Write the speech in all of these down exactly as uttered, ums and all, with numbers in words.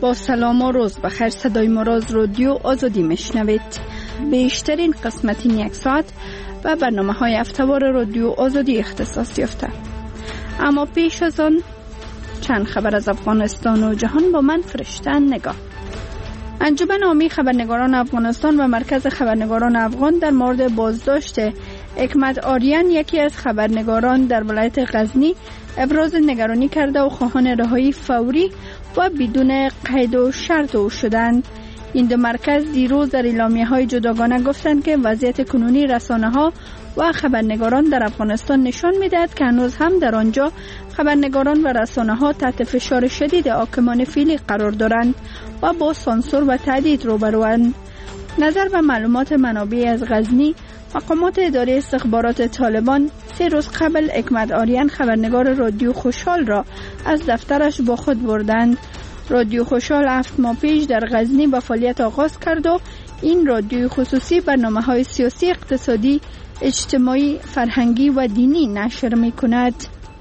با سلام و روز بخیر، صدای مراز رادیو آزادی میشنوید. بیشترین قسمت این یک ساعت و برنامه های هفته‌وار رادیو آزادی اختصاص یافته. اما پیش از آن چند خبر از افغانستان و جهان با من فرشته نگاه. انجمن عامی خبرنگاران افغانستان و مرکز خبرنگاران افغان در مورد بازداشت حکمت آریان، یکی از خبرنگاران در ولایت غزنی، ابراز نگرانی کرده و خواهان رهایی فوری و بدون قید و شرط او شدند. این دو مرکز دیروز در اعلامیه‌های جداگانه گفتند که وضعیت کنونی رسانه‌ها و خبرنگاران در افغانستان نشان می‌دهد که هنوز هم در آنجا خبرنگاران و رسانه‌ها تحت فشار شدید حاکمان فعلی قرار دارند و با سانسور و تهدید روبروند. نظر به معلومات منابع از غزنی، مقامات اداره استخبارات طالبان سه روز قبل حکمت آریان، خبرنگار رادیو خوشحال را از دفترش با خود بردند. رادیو خوشحال هفت ماه پیش در غزنی به فعالیت آغاز کرد و این رادیو خصوصی برنامه‌های سیاسی، اقتصادی، اجتماعی، فرهنگی و دینی نشر می‌کند.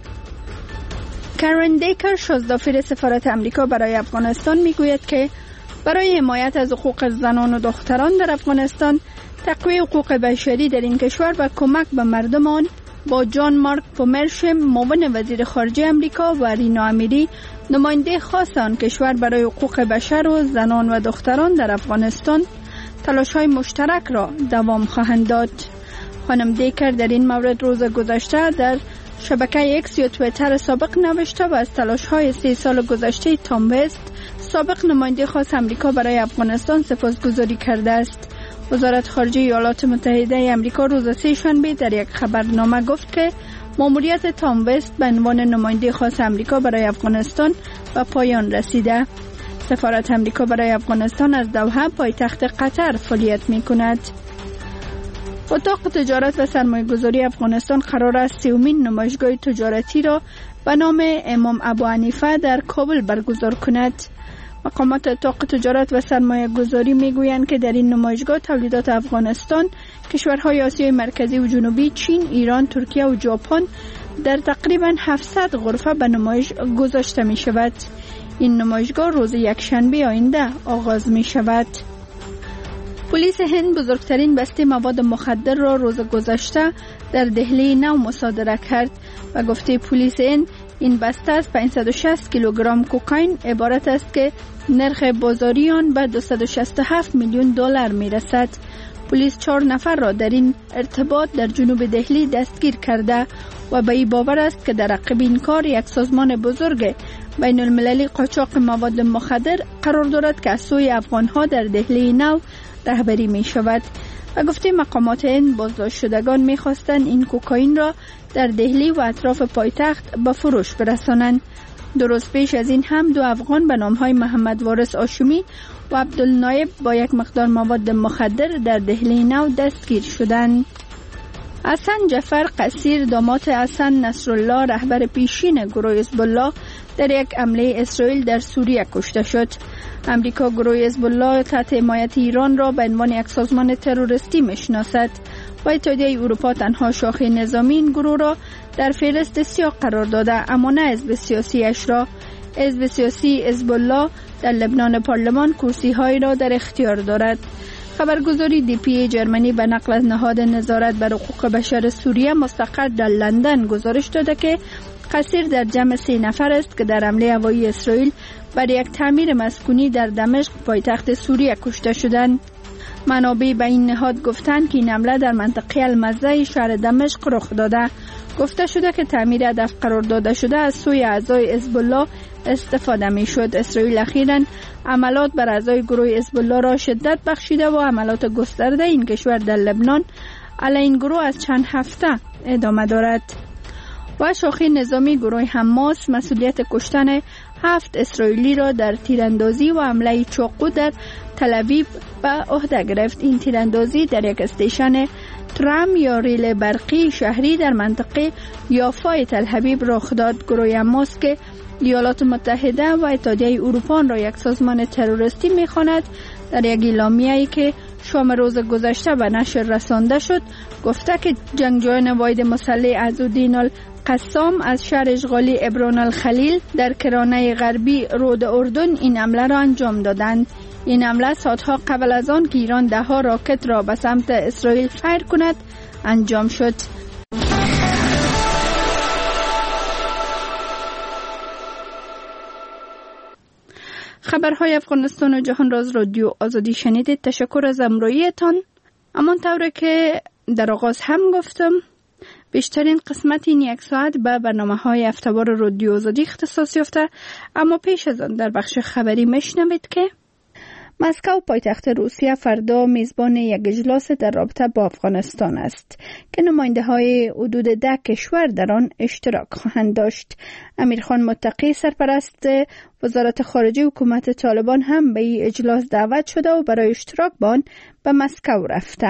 کارن دیکر، شازدافیر سفارت امریکا برای افغانستان، میگوید که برای حمایت از حقوق زنان و دختران در افغانستان، تقویت حقوق بشری در این کشور و کمک به مردم آن، با جان مارک پومرشم، معاون وزیر خارجه امریکا، و رینا امیری، نماینده خاص آن کشور برای حقوق بشر و زنان و دختران در افغانستان، تلاش‌های مشترک را دوام خواهند داد. خانم دیکر در این مورد روز گذشته در شبکه اکس یا توییتر سابق نوشته و از تلاش‌های سه سال گذشته تام وست، سابق نماینده خاص امریکا برای افغانستان، سپاسگزاری کرده است. وزارت خارجه ایالات متحده امریکا روز سه شنبه در یک خبرنامه گفت که ماموریت تام وست به عنوان نماینده خاص امریکا برای افغانستان به پایان رسیده. سفارت امریکا برای افغانستان از دوحه، پایتخت قطر، فعالیت می‌کند. اتاق تجارت و سرمایه‌گذاری افغانستان قرار است سومین نمایشگاه تجارتی را به نام امام ابو حنیفه در کابل برگزار کند. مقامات اتاق تجارت و سرمایه‌گذاری میگویند که در این نمایشگاه تولیدات افغانستان، کشورهای آسیای مرکزی و جنوبی، چین، ایران، ترکیه و ژاپن در تقریباً هفتصد غرفه به نمایش گذاشته می شود. این نمایشگاه روز یکشنبه آینده آغاز می شود. پلیس هند بزرگترین بسته مواد مخدر را روز گذشته در دهلی نو مصادره کرد و گفته پلیس هند این بسته از پانصد و شصت کیلوگرم کوکائین عبارت است که نرخ بازاری آن به دویست و شصت و هفت میلیون دلار می رسد. پلیس چهار نفر را در این ارتباط در جنوب دهلی دستگیر کرده و به این باور است که در عقب این کار یک سازمان بزرگ بین المللی قاچاق مواد مخدر قرار دارد که از سوی افغانها در دهلی نو رهبری می شود. و گفته مقامات این بازداشت شدگان می خواستند این کوکائین را در دهلی و اطراف پایتخت به فروش برسانند. دو روز پیش از این هم دو افغان به نامهای محمد وارث آشمی و عبدالنایب با یک مقدار مواد مخدر در دهلی نو دستگیر شدند. حسن جعفر قصیر، داماد حسن نصرالله، رهبر پیشین گروه حزب الله، در یک حمله اسرائیل در سوریه کشته شد. امریکا گروه حزب الله تحت حمایت ایران را به عنوان یک سازمان تروریستی میشناسد و اتحادیه اروپا تنها شاخه نظامی این گروه را در فهرست سیاه قرار داده، اما نه حزب سیاسی اش را. حزب سیاسی حزب الله در لبنان پارلمان کرسی‌هایی را در اختیار دارد. خبرگزاری دی پی ای جرمنی به نقل از نهاد نظارت بر حقوق بشر سوریه مستقر در لندن گزارش داده که قصیر در جمع سه نفر است که در حمله هوایی اسرائیل بر یک تعمیر مسکونی در دمشق، پایتخت سوریه، کشته شدند. منابع به این نهاد گفتند که این حمله در منطقه المزه شهر دمشق رخ داده. گفته شده که تعمیر هدف قرار داده شده از سوی اعضای حزب الله استفاده می شد. اسرائیل اخیراً عملات بر اعضای گروه حزب الله را شدت بخشیده و عملات گسترده این کشور در لبنان علیه این گروه از چند هفته ادامه دارد. و شاخه نظامی گروه حماس مسئولیت کشتن هفت اسرائیلی را در تیراندازی و حمله چاقو در تل‌آویو به عهده گرفت. این تیراندازی در یک استیشن ترام یا ریل برقی شهری در منطقه یافا تل‌آویو رخ داد. گروه حماس که ایالات متحده و اتحادیه اروپا را یک سازمان تروریستی می‌خواند، در یک اعلامیه‌ای که شام روز گذشته به نشر رسانده شد گفته که جنگجویان واحد مسلح عزالدین قسام از شهر اشغالی عبران الخلیل در کرانه غربی رود اردن این حمله را انجام دادند. این حمله ساعتها قبل از آن که ایران ده ها راکت را به سمت اسرائیل فیر کند انجام شد. خبرهای افغانستان و جهان را از رادیو آزادی شنیدید. تشکر از همراهیتان. همانطور که در آغاز هم گفتم بیشترین قسمت این یک ساعت به برنامه های هفته‌وار رادیو آزادی اختصاص یافته، اما پیش از آن در بخش خبری میشنوید که مسکو پایتخت روسیه فردا میزبان یک اجلاس در رابطه با افغانستان است که نماینده های حدود ده کشور در آن اشتراک خواهند داشت. امیرخان متقی سرپرست وزارت خارجه حکومت طالبان هم به این اجلاس دعوت شده و برای اشتراک با آن به مسکو رفته.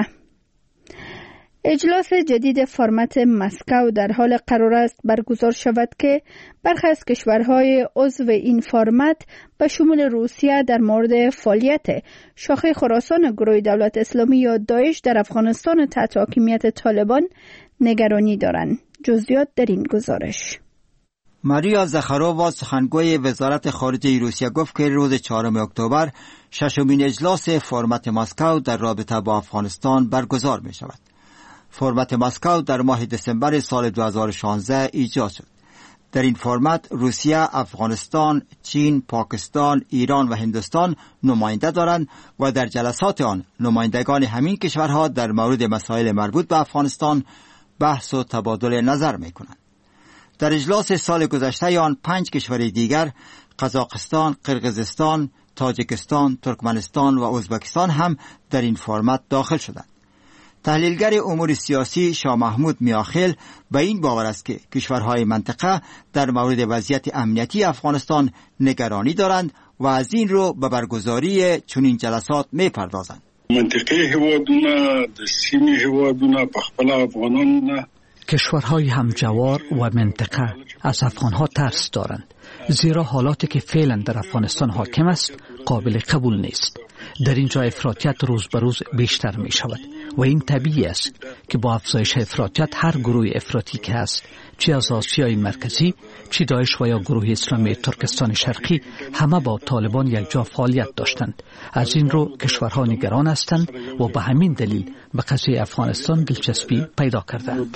اجلاس جدید فرمت مسکو در حال قرار است برگزار شود که برخی از کشورهای عضو این فرمت به شمول روسیه در مورد فعالیت شاخه خراسان گروه دولت اسلامی یا داعش در افغانستان تحت حاکمیت طالبان نگرانی دارند. جزئیات در این گزارش. ماریا زخارووا سخنگوی وزارت خارجه روسیه گفت که روز چهارم اکتبر ششمین اجلاس فرمت مسکو در رابطه با افغانستان برگزار می شود. فرمت مسکو در ماه دسامبر سال دو هزار و شانزده ایجاد شد. در این فرمت روسیه، افغانستان، چین، پاکستان، ایران و هندوستان نماینده دارند و در جلسات آن نمایندگان همین کشورها در مورد مسائل مربوط به افغانستان بحث و تبادل نظر می کنند. در اجلاس سال گذشته آن پنج کشور دیگر قزاقستان، قرقیزستان، تاجیکستان، ترکمنستان و ازبکستان هم در این فرمت داخل شدند. تحلیلگر امور سیاسی شاه محمود میاخیل به این باور است که کشورهای منطقه در مورد وضعیت امنیتی افغانستان نگرانی دارند و از این رو به برگزاری چنین جلسات میپردازند. منطقه هوادونه د سیمې هوادونه په خپل افغانان کشورهای همجوار و منطقه از افغانها ترس دارند، زیرا حالاتی که فعلا در افغانستان حاکم است قابل قبول نیست. در اینجا افراطیت روز به روز بیشتر می شود و این طبیعی است که با افزایش افراطیت هر گروه افراطی که است، چه از آسیای مرکزی، چه داعش و یا گروه اسلامی ترکستان شرقی، همه با طالبان یک جا فعالیت داشتند. از این رو کشورها نگران هستند و به همین دلیل به قضیه افغانستان دلچسپی پیدا کردند.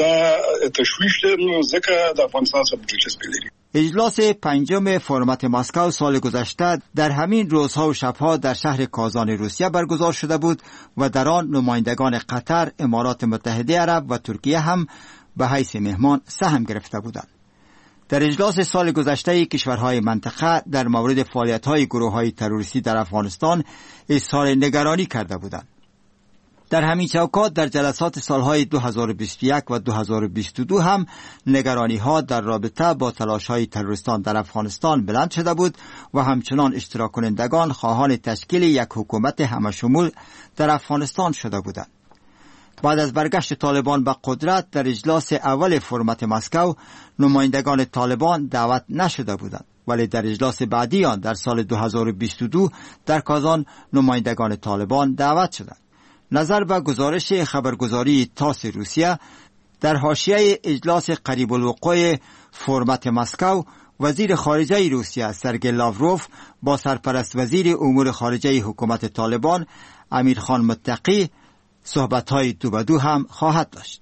اجلاس پنجم فرمت مسکو سال گذشته در همین روزها و شبها در شهر کازان روسیه برگزار شده بود و در آن نمایندگان قطر، امارات متحده عرب و ترکیه هم به حیث مهمان سهم گرفته بودند. در اجلاس سال گذشته کشورهای منطقه در مورد فعالیت‌های گروه‌های تروریستی در افغانستان اظهار نگرانی کرده بودند. در همین چوکات در جلسات سالهای دو هزار و بیست و یک و دو هزار و بیست و دو هم نگرانی‌ها در رابطه با تلاش‌های تروریستان در افغانستان بلند شده بود و همچنان اشتراک کنندگان خواهان تشکیل یک حکومت همشمول در افغانستان شده بودند. بعد از برگشت طالبان به قدرت در اجلاس اول فرمت مسکو نمایندگان طالبان دعوت نشده بودند، ولی در اجلاس بعدی آن در سال دو هزار و بیست و دو در کازان نمایندگان طالبان دعوت شدند. نظر به گزارش خبرگزاری تاس روسیه، در حاشیه اجلاس قریب الوقوع فرمت مسکو، وزیر خارجه روسیه سرگئی لاوروف با سرپرست وزیر امور خارجه حکومت طالبان امیرخان متقی صحبت‌های دو به دو هم خواهد داشت.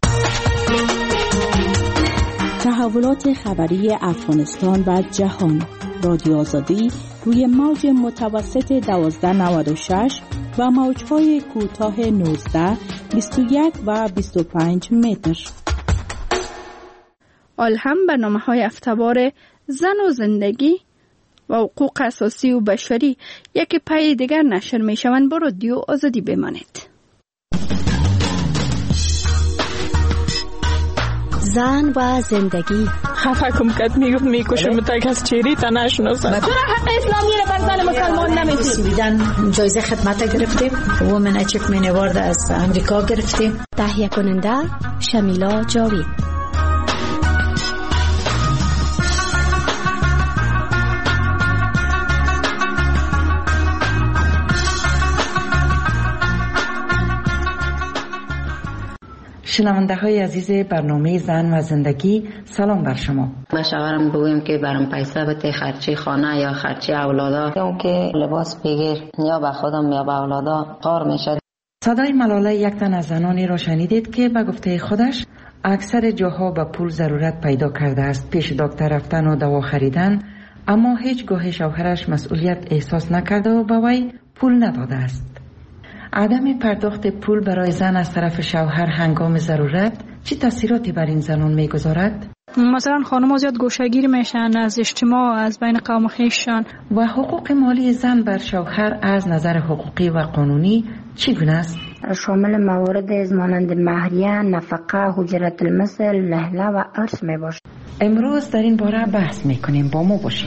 تحولات خبری افغانستان و جهان، رادیو آزادی روی موج متوسط دوازده نود و شش و موج‌های کوتاه نوزده، بیست و یک و بیست و پنج متر. آل هم برنامه‌های هفته‌وار زن و زندگی و حقوق اساسی و بشری یک پای دیگر نشر می‌شوند. با رادیو آزادی بمانید. زن و زندگی. خفه کم کد میگفت میکشم تا کس چیری تا نشناسن. چرا حق اسلامی رو بر زن مسلمان نمیدید؟ بیدن جایزه خدمت گرفتیم، وومن اچیومنت اوارد از امریکا گرفتیم. تهیه کننده شمیلا جاوید. شنونده های عزیز برنامه زن و زندگی، سلام بر شما. من شوهرم بگویم که برام پیسه بده خرچی خانه یا خرچی اولادا، یا که لباس بگیر یا به خودم یا به اولادا کار میشه. صدای ملاله یک تن از زنانی را شنیدید که به گفته خودش اکثر جاها به پول ضرورت پیدا کرده است پیش دکتر رفتن و دوا خریدن، اما هیچ گاه شوهرش مسئولیت احساس نکرده و به وی پول نداده است. عدم پرداخت پول برای زن از طرف شوهر هنگام ضرورت چه تاثیراتی بر این زنان میگذارد؟ مثلا خانم‌ها زیاد گوشه‌گیر میشن از اجتماع، از بین قوم خویششان. و حقوق مالی زن بر شوهر از نظر حقوقی و قانونی چگونه است؟ شامل موارد مانند مهریه، نفقه، حجرت المثل، لهله و ارث میباشد. امروز در این باره بحث میکنیم، با ما باشید.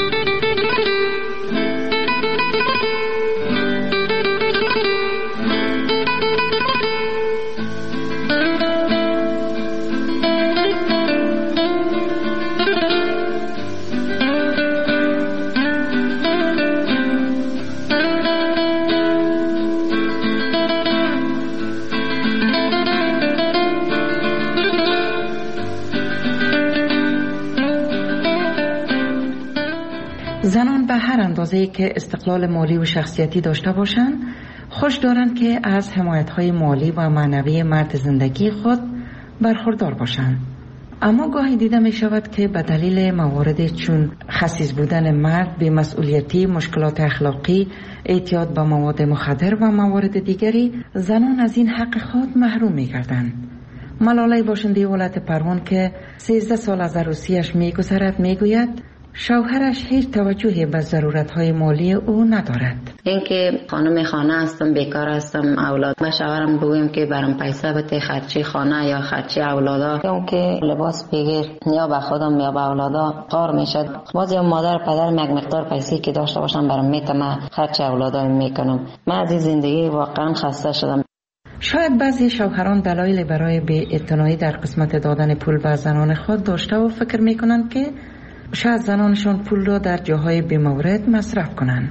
زنان به هر اندازه‌ای که استقلال مالی و شخصیتی داشته باشند، خوش دارند که از حمایت‌های مالی و معنوی مرد زندگی خود برخوردار باشند. اما گاهی دیده می شود که به دلیل موارد چون خسیس بودن مرد، بی‌مسئولیتی، مشکلات اخلاقی، اعتیاد به مواد مخدر و موارد دیگری، زنان از این حق خود محروم می گردند. ملاله باشنده ولایت پروان که سیزده سال از عروسیش می گذرد می گوید شوهرش هیچ توجهی به ضرورت‌های مالی او ندارد. اینکه خانم خانه هستم، بیکار هستم، اولاد. من شوهرم بگویم که برام پیسه بده خرچی خانه یا خرچی اولادا، یا که لباس بگیر یا به خودم یا به اولادا کار میشه. باز یا مادر پدرم یک مقدار پیسه که داشته باشم برام میتونم خرچی اولادا میکنم. من از این زندگی واقعا خسته شدم. شاید بعضی شوهران دلایلی برای بی‌اعتنایی در قسمت دادن پول به زنان خود داشته و فکر میکنند که شاید زنانشان پول را در جاهای بی‌مورد مصرف کنند.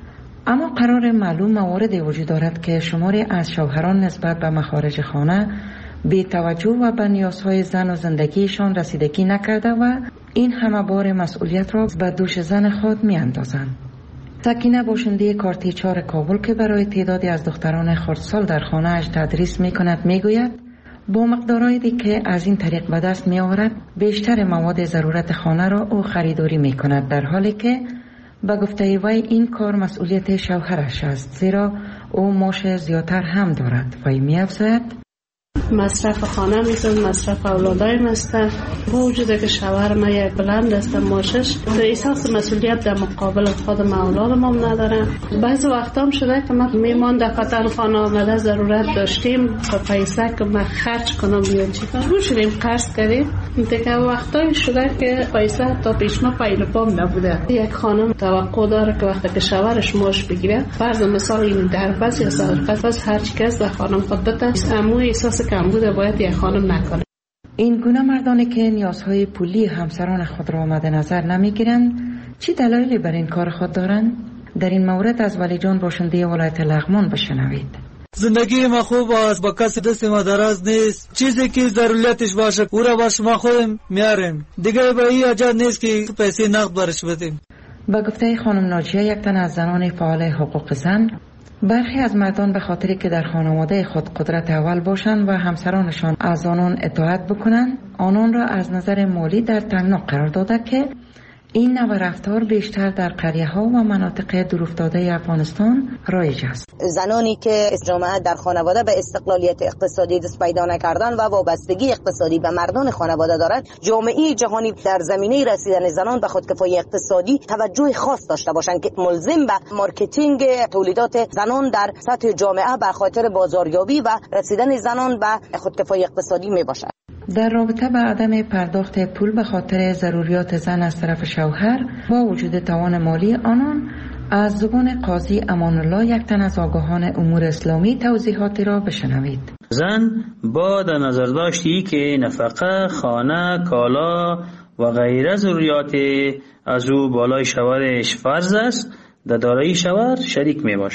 اما قرار معلوم مواردی وجود دارد که شماری از شوهران نسبت به مخارج خانه بی توجه و به نیازهای زن و زندگیشان رسیدگی نکرده و این همه بار مسئولیت را به دوش زن خود می اندازند. سکینه باشنده کارتیچار کابل که برای تعدادی از دختران خردسال در خانه‌اش تدریس می کند می گوید با مقدارهایی که از این طریق به دست می آورد بیشتر مواد ضرورت خانه را او خریداری می کند، در حالی که به گفته وی این کار مسئولیت شوهرش است، زیرا او معاش زیادتر هم دارد. وی می افزاید مصرف خانه میتون، مصرف اولادای مستن، با وجود که شوهر ما یک بلند است معاشش، احساس مسئولیت در مقابل خودم اولادم هم ندارم. بعضی وقتا هم شده که من میمان دفتر خانه آمده ضرورت داشتیم تا پیسه که من خرج کنم یا چی کنم رو شدیم قرض کردیم. دیگه وقتایی شده که پیسه تا پیش ما پایل پام نبوده. یک خانم توقع داره که وقتی که شوهرش معاش بگیره، فرض مثال این دربست یا سربست هر چی کس در خانم خود بده، اما احساس کم بوده باید یک خانم نکنه. این گونه مردانی که نیازهای پولی همسران خود را مد نظر نمیگیرند چی دلایلی بر این کار خود دارند؟ در این مورد از ولی جان باشنده ولایت لغمان بشنوید. زندگی ما خوب است، با کسی دست ما دراز نیست. چیزی که ضرورتش باشه او را باش ما خودم میاریم، دیگه به این حاجت نیست که پیسه نقد برش بدیم. با گفته خانم ناجیه، یک تن از زنان فعال حقوق زن، برخی از مردان به خاطری که در خانواده خود قدرت اول باشند و همسرانشان از آنان اطاعت بکنند، آنان را از نظر مالی در تنگنا قرار داده که این نوع رفتار بیشتر در قریه ها و مناطق دورافتاده افغانستان رایج است. زنانی که جامعه در خانواده به استقلالیت اقتصادی دست پیدا نکردن و وابستگی اقتصادی به مردان خانواده دارند، جامعه جهانی در زمینه رسیدن زنان به خودکفایی اقتصادی توجه خاص داشته باشند که ملزم به مارکتینگ تولیدات زنان در سطح جامعه به خاطر بازاریابی و رسیدن زنان به خودکفایی اقتصادی می باشند. در رابطه با عدم پرداخت پول به خاطر ضروریات زن از طرف شوهر با وجود توان مالی آنان، از زبان قاضی امان الله، یک تن از آگاهان امور اسلامی، توضیحاتی را بشنوید. زن با در نظر داشتی که نفقه، خانه، کالا و غیره ضروریات از او بالای شوهرش فرض است، در دارایی شوهر شریک می باشه.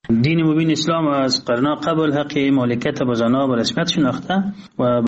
دین مبین اسلام از قرن قبل حق مالکیت به زنان به رسمیت شناخته و